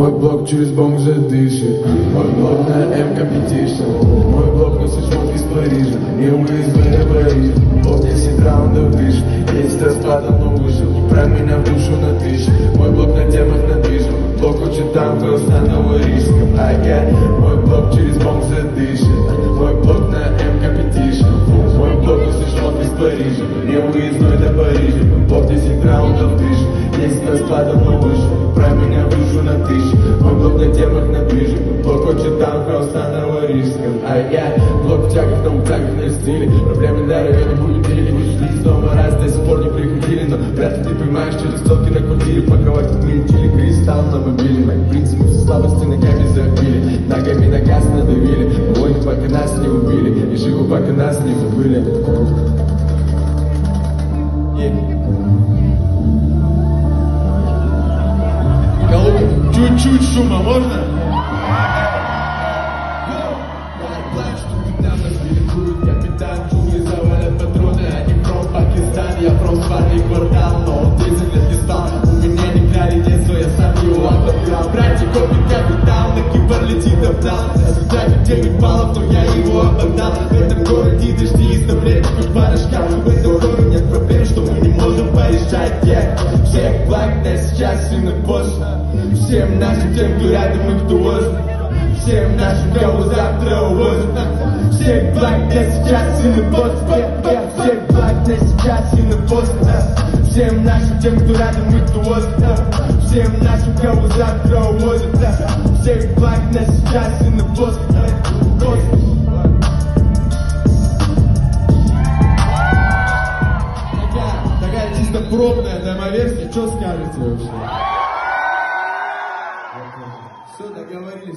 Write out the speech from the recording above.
Мой блок через бомб уже дышит. Мой блок на М Competition. Мой блок носит шмотки из Парижа. И УСБ на Париж. Блок 10 раундов дышит. 10 раз падал, но вышел. Про меня в душу на тысячу. Мой блок на темах надвижен. Блок хочет там профессионального риска. А я, мой блок через бомб задышит. Мой блок на М Competition. Мой блок носит шмотки из Парижа. И УСБ до Парижа. Блок 10 раундов дышит. 10 раз падал, но вышел. Про меня в душу на тысячу. Мой блок на темах надвижен. Блок хочет там профессионального риска. А я, блок в тягах, но в тягах на стиле. Проблемы для района полетели. Вышли снова раз, до сих пор не прикрутили. Но вряд ли ты понимаешь, через столки на квартире. Паковать тут мельчили, кристалл на мобиле. В принципе, все слабости ногами забили. Ногами на газ надавили. Войны, пока нас не убили. И живу, пока нас не забыли. Чуть-чуть шума можно? Капитан джунгли завалят патроны. Они from Пакистан, я from сварный квартал. Но 10 лет не стал, у меня не крали детство, я сам его обобрал. Братья копит капитал, на кибер летит оптал. Если 9 баллов, то я его обогнал. В этом городе дожди из таблеток порошка. В этом городе нет проблем, что мы не можем порешать. Всех благ, да сейчас и на поздно. Всем нашим, тем, кто рядом и кто возле. Всем нашим, кого завтра увозят. Всех благ, да сейчас и на поздно. Всех благ, да сейчас и на поздно. Всем нашим, тем, кто рядом и кто возле. Всем нашим, кого завтра увозят. Всех благ, да сейчас и на поздно. Такая чисто пробная демо-версия. Что скажете вообще? Все, договорились.